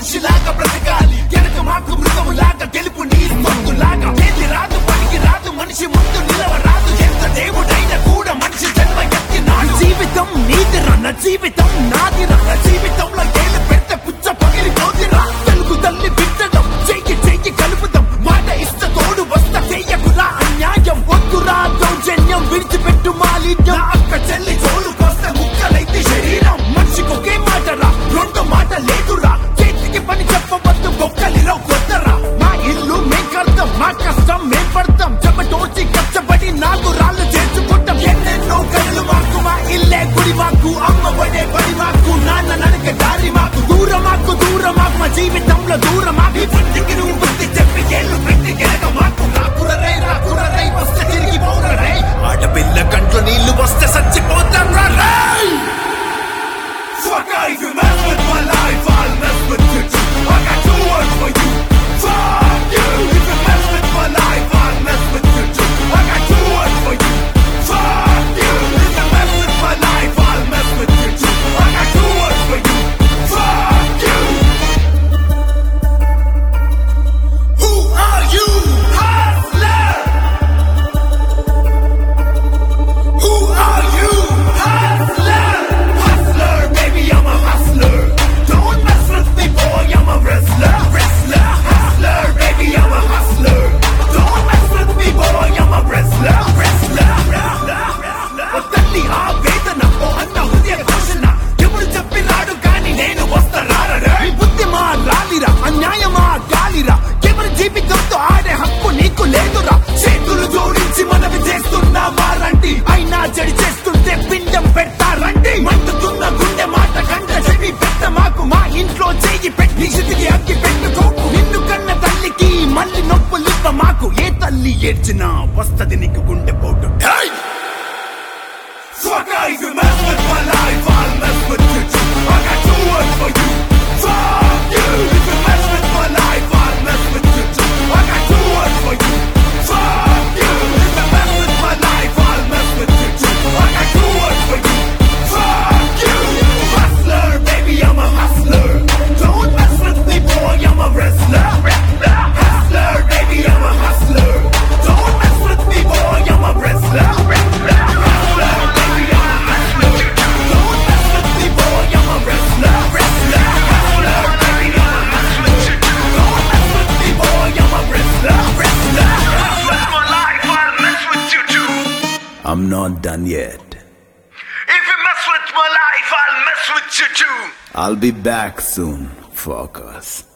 మనిషిలాగా బ్రతకాలి వెనక మాకు మృగములాగా గెలుపు నీ సొంతులాగా ఏది రాదు పనికి రాదు మనిషి ముందు నిలవరాదు ఎంత దేవుడైనా కూడా మనిషి జన్మ ఎత్తినాడు జీవితం నీదిరా నా జీవితం నాదిరా నా జీవితంలో ఏళ్ళు పెడితే పుచ్చ పగిలి పోతిరా తెలుగు తల్లి బిడ్డడం చెయ్యి చెయ్యి కలుపుదాం మాట ఇష్ట తోడు వస్త చెయ్యకురా అన్యాయం వద్దురా దౌర్జన్యం విడిచిపెట్టు మాలిన్యం అక్క చెల్లి జోలుకొస్తే ముక్కలైతే శరీరం మనిషికి ఒకే మాటరా రెండు మాట లేదురా చేతికి పని చెప్పవద్దు బొక్కలిలో కొత్తరా మా ఇల్లు మేం కడతాం మా కష్టం మేం పడతాం చెమటోచి కష్టపడి నాలుగు రాళ్ళు చేసుకుంటాం ఎన్నెన్నో కళ్ళు మాకు మా ఇల్లే గుడి మాకు అమ్మ పడే పడి మాకు నాన్న నడక దారి మాకు దూరం మాకు మా జీవితంలో దూరం మాకు బుద్ధికి నువ్వు బుద్ధి చెప్పి ఏళ్ళు పెట్టి గెలక మాకు రాకురరై వస్తే తిరిగి పోరరై ఆడపిల్ల కంట్లో నీళ్లు వస్తే చచ్చిపోతాం రా Fuck if you mess with my life, I'll mess with you too. I got two words for you. Fuck you. If you mess with my life, I'll mess with you too. I got two words for you. Fuck you. If you mess with my life, I'll mess with you too. I got two words for you. Fuck you. Who are you? Hustler. Who are you? Hustler. Hustler, baby, I'm a hustler. Don't mess with me, boy, I'm a wrestler. Wrestler, hustler, baby, I'm a hustler. Don't mess with me, boy, I'm a wrestler. Wrestler, వద్దండి ఆ వేదన ఓ అన్న హృదయ ఘోషణ ఎవరు చెప్పినాడు కానీ నేను వస్తారా ఈ బుద్ధి మా రాలిరా అన్యాయమా గాలిరా ఎవరి జీవితంతో ఆడే హక్కు నీకు లేదురా చేతులు జోడించి మనవి చేస్తున్నా వారండి అయినా చెడి చేస్తుంటే పిండం పెడతారండి మండుతున్న గుండె మాట కంట చెవి పెట్ట మాకు మా ఇంట్లో చేయి పెట్టి స్థితికి అగ్గి పెట్టుకోకు నిన్ను కన్న తల్లికి మళ్ళీ నొప్పులివ్వ మాకు ఏ తల్లి ఏడ్చినా వస్తది నీకు గుండె పోటు Fuck if you mess with my life, I'll mess with you too. I got two words for you. Fuck you. If you mess with my life, I'll mess with you too. I got two words for you. Fuck you. If you mess with my life, I'll mess with you too. I got two words for you. Fuck you. Hustler, baby, I'm a hustler. Don't mess with me, boy, I'm a wrestler. Hustler, baby, I'm a hustler. Don't mess with me, boy, I'm a wrestler. I'm not done yet. If you mess with my life, I'll mess with you too. I'll be back soon, fuckers.